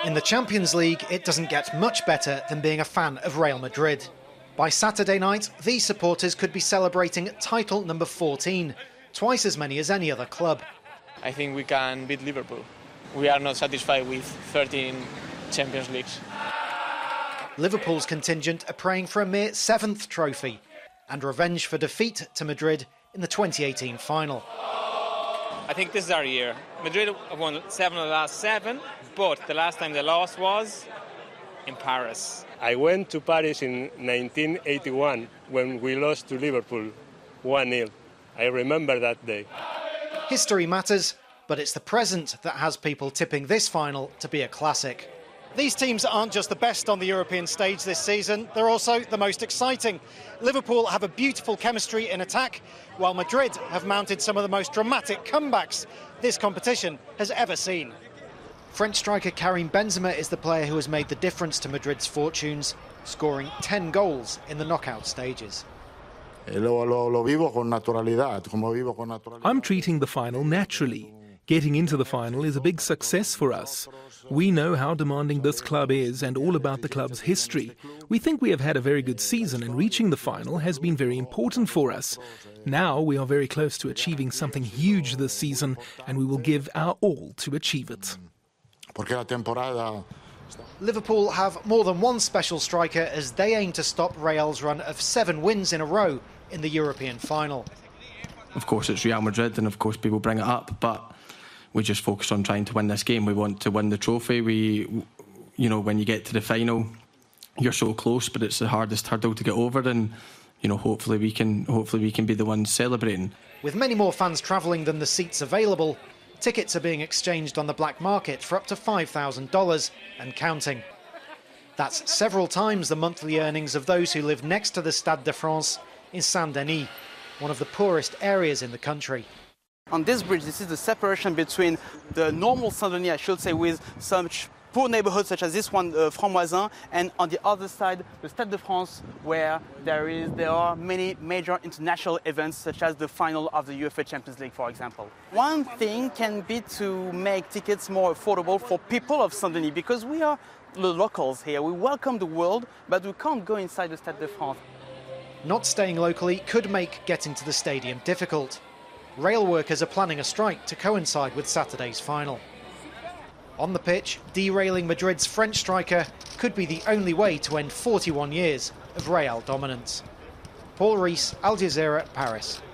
In the Champions League, it doesn't get much better than being a fan of Real Madrid. By Saturday night, these supporters could be celebrating title number 14, twice as many as any other club. I think we can beat Liverpool. We are not satisfied with 13 Champions Leagues. Liverpool's contingent are praying for a mere 7th trophy and revenge for defeat to Madrid in the 2018 final. I think this is our year. Madrid have won 7 of the last 7, but the last time they lost was in Paris. I went to Paris in 1981 when we lost to Liverpool 1-0. I remember that day. History matters, but it's the present that has people tipping this final to be a classic. These teams aren't just the best on the European stage this season, they're also the most exciting. Liverpool have a beautiful chemistry in attack, while Madrid have mounted some of the most dramatic comebacks this competition has ever seen. French striker Karim Benzema is the player who has made the difference to Madrid's fortunes, scoring 10 goals in the knockout stages. I'm treating the final naturally. Getting into the final is a big success for us. We know how demanding this club is and all about the club's history. We think we have had a very good season, and reaching the final has been very important for us. Now we are very close to achieving something huge this season, and we will give our all to achieve it. Liverpool have more than one special striker as they aim to stop Real's run of 7 wins in a row in the European final. Of course, it's Real Madrid, and of course people bring it up, but we just focus on trying to win this game. We want to win the trophy. When you get to the final, you're so close, but it's the hardest hurdle to get over, and hopefully we can be the ones celebrating. With many more fans travelling than the seats available, tickets are being exchanged on the black market for up to $5,000 and counting. That's several times the monthly earnings of those who live next to the Stade de France in Saint-Denis, one of the poorest areas in the country. On this bridge, this is the separation between the normal Saint-Denis, I should say, with some poor neighborhoods such as this one, Franc-Moisin, and on the other side, the Stade de France, where there are many major international events, such as the final of the UEFA Champions League, for example. One thing can be to make tickets more affordable for people of Saint-Denis, because we are the locals here. We welcome the world, but we can't go inside the Stade de France. Not staying locally could make getting to the stadium difficult. Rail workers are planning a strike to coincide with Saturday's final. On the pitch, derailing Madrid's French striker could be the only way to end 41 years of Real dominance. Paul Rees, Al Jazeera, Paris.